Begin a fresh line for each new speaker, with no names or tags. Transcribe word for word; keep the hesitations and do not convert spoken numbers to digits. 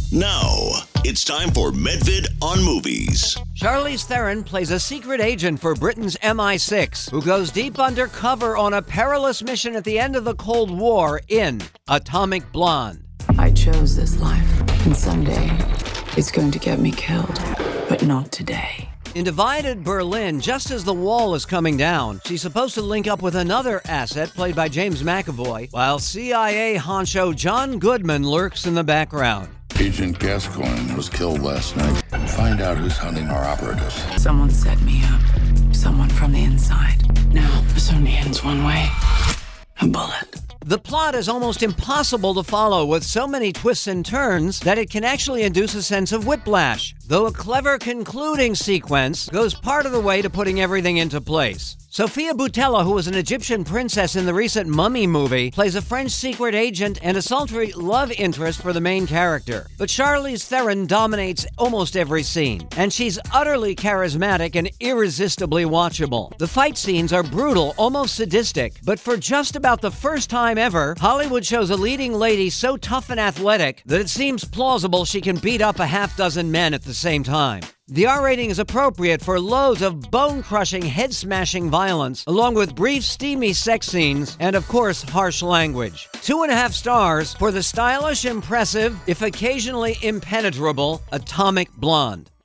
Now, it's time for Medvid on Movies.
Charlize Theron plays a secret agent for Britain's M I six who goes deep undercover on a perilous mission at the end of the Cold War in Atomic Blonde.
I chose this life, and someday it's going to get me killed, but not today.
In divided Berlin, just as the wall is coming down, she's supposed to link up with another asset played by James McAvoy, while C I A honcho John Goodman lurks in the background.
Agent Gascoigne was killed last night. Find out who's hunting our operatives.
Someone set me up. Someone from the inside. Now, this only ends one way. A bullet.
The plot is almost impossible to follow with so many twists and turns that it can actually induce a sense of whiplash, though a clever concluding sequence goes part of the way to putting everything into place. Sofia Boutella, who was an Egyptian princess in the recent Mummy movie, plays a French secret agent and a sultry love interest for the main character. But Charlize Theron dominates almost every scene, and she's utterly charismatic and irresistibly watchable. The fight scenes are brutal, almost sadistic, but for just about the first time ever, Hollywood shows a leading lady so tough and athletic that it seems plausible she can beat up a half dozen men at the same time. The R rating is appropriate for loads of bone-crushing, head-smashing violence, along with brief, steamy sex scenes, and of course, harsh language. Two and a half stars for the stylish, impressive, if occasionally impenetrable, Atomic Blonde.